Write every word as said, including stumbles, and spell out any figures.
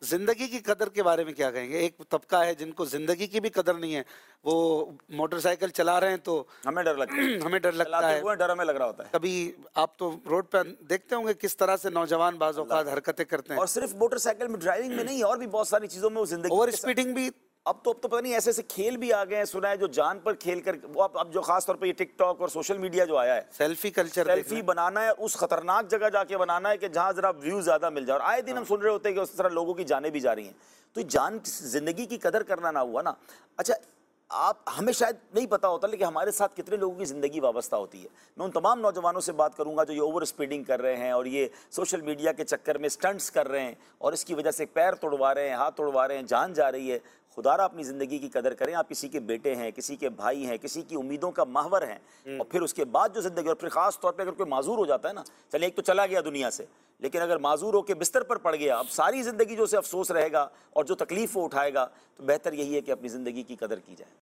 जिंदगी की कदर के बारे में क्या कहेंगे? एक तबका है जिनको जिंदगी की भी कदर नहीं है, वो मोटरसाइकिल चला रहे हैं तो हमें डर लगता है, हमें डर लगता चलाते है। हुए डर हमें लग रहा होता है। कभी आप तो रोड पे देखते होंगे किस तरह से नौजवान बाज़ औक़ात हरकतें करते हैं। और सिर्फ मोटरसाइकिल में, ड्राइविंग में नहीं, और भी बहुत सारी चीजों में वो जिंदगी ओवर के साथ- स्पीडिंग भी। अब तो अब तो पता नहीं ऐसे ऐसे खेल भी आ गए हैं, सुना है, जो जान पर खेल कर वो अब अब जो खास तौर पे ये टिकटॉक और सोशल मीडिया जो आया है, सेल्फी कल्चर, सेल्फी बनाना है, उस खतरनाक जगह जाके बनाना है कि जहां जरा व्यू ज्यादा मिल जाए। और आए दिन हम सुन रहे होते हैं कि उस तरह लोगों की जानें भी जा रही हैं। तो ये जान, जिंदगी की कदर करना ना हुआ ना। अच्छा, आप, हमें शायद नहीं पता होता, लेकिन हमारे साथ कितने लोगों की ज़िंदगी वाबस्ता होती है। मैं उन तमाम नौजवानों से बात करूंगा जो ये ओवर स्पीडिंग कर रहे हैं और ये सोशल मीडिया के चक्कर में स्टंट्स कर रहे हैं और इसकी वजह से पैर तोड़वा रहे हैं, हाथ तोड़वा रहे हैं, जान जा रही है। खुदारा अपनी ज़िंदगी की कदर करें। आप किसी के बेटे हैं, किसी के भाई हैं, किसी की उम्मीदों का महवर हैं, और फिर उसके बाद जो ज़िंदगी, और फिर ख़ास तौर पे अगर कोई माजूर हो जाता है ना, चलिए एक तो चला गया दुनिया से, लेकिन अगर माजूर होकर बिस्तर पर पड़ गया, अब सारी ज़िंदगी जो उसे अफसोस रहेगा और जो तकलीफ़ वो उठाएगा, तो बेहतर यही है कि अपनी ज़िंदगी की कदर की जाए।